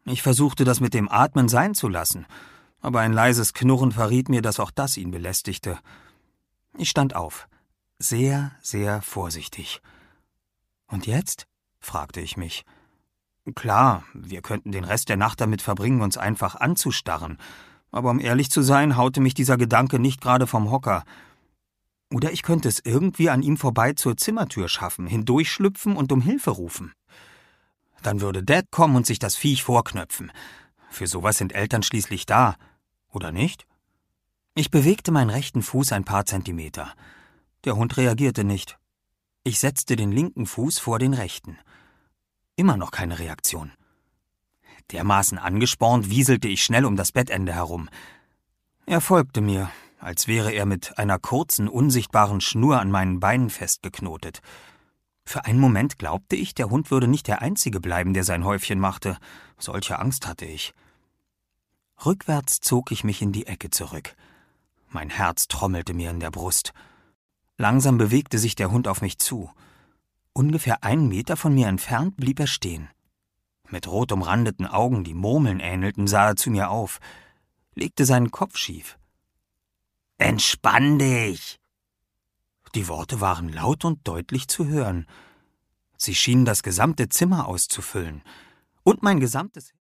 Ich versuchte, das mit dem Atmen sein zu lassen, aber ein leises Knurren verriet mir, dass auch das ihn belästigte. Ich stand auf, sehr, sehr vorsichtig. »Und jetzt?« fragte ich mich. Klar, wir könnten den Rest der Nacht damit verbringen, uns einfach anzustarren, aber um ehrlich zu sein, haute mich dieser Gedanke nicht gerade vom Hocker. Oder ich könnte es irgendwie an ihm vorbei zur Zimmertür schaffen, hindurchschlüpfen und um Hilfe rufen. Dann würde Dad kommen und sich das Viech vorknöpfen. Für sowas sind Eltern schließlich da, oder nicht? Ich bewegte meinen rechten Fuß ein paar Zentimeter. Der Hund reagierte nicht. Ich setzte den linken Fuß vor den rechten. Immer noch keine Reaktion. Dermaßen angespornt wieselte ich schnell um das Bettende herum. Er folgte mir, als wäre er mit einer kurzen, unsichtbaren Schnur an meinen Beinen festgeknotet. Für einen Moment glaubte ich, der Hund würde nicht der Einzige bleiben, der sein Häufchen machte. Solche Angst hatte ich. Rückwärts zog ich mich in die Ecke zurück. Mein Herz trommelte mir in der Brust. Langsam bewegte sich der Hund auf mich zu. Ungefähr 1 Meter von mir entfernt blieb er stehen. Mit rot umrandeten Augen, die Murmeln ähnelten, sah er zu mir auf, legte seinen Kopf schief. »Entspann dich!« Die Worte waren laut und deutlich zu hören. Sie schienen das gesamte Zimmer auszufüllen. Und mein gesamtes